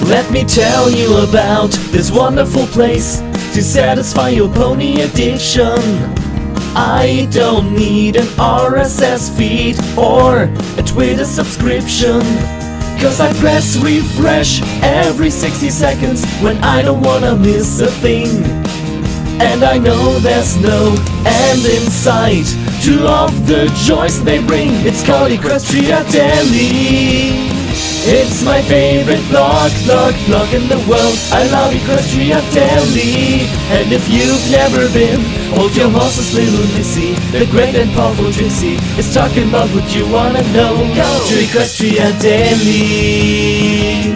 Let me tell you about this wonderful place to satisfy your pony addiction. I don't need an RSS feed or a Twitter subscription, 'cause I press refresh every 60 seconds when I don't wanna miss a thing. And I know there's no end in sight to all of the joys they bring. It's called Equestria Daily. It's my favorite blog in the world. I love Equestria Daily. And if you've never been, hold your horses, little missy. The great and powerful Trixie is talking about what you wanna know. Go to Equestria Daily.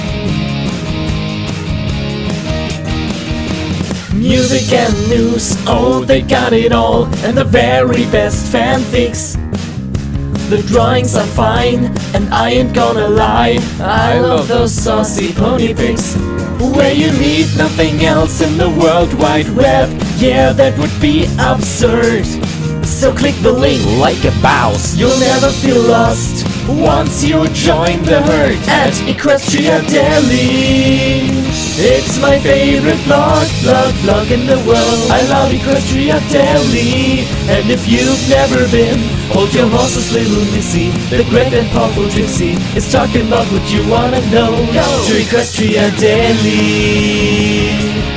Music and news, oh, they got it all. And the very best fanfics. The drawings are fine, and I ain't gonna lie, I love those saucy pony pics. Where you need nothing else in the World Wide Web, yeah, that would be absurd. So click the link like a mouse, you'll never feel lost once you join the herd at Equestria Daily. It's my favorite blog in the world. I love Equestria Daily. And if you've never been, hold your horses, little missy. The great and powerful Trixie is talking about what you wanna know. Go to Equestria Daily.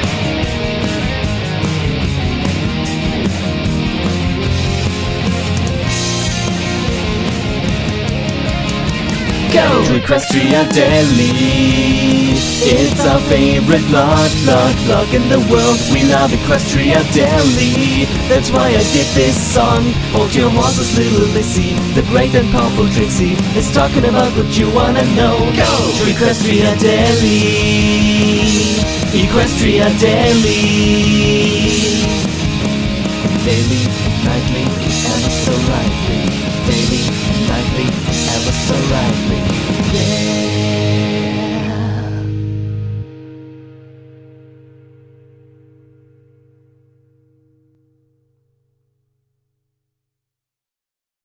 Go to Equestria Daily. It's our favorite blog in the world. We love Equestria Daily. That's why I did this song. Hold your horses, little missy. The great and powerful Trixie is talking about what you wanna know. Go to Equestria Daily. Equestria Daily. Daily, nightly, ever so rightly. Daily, nightly, ever so rightly.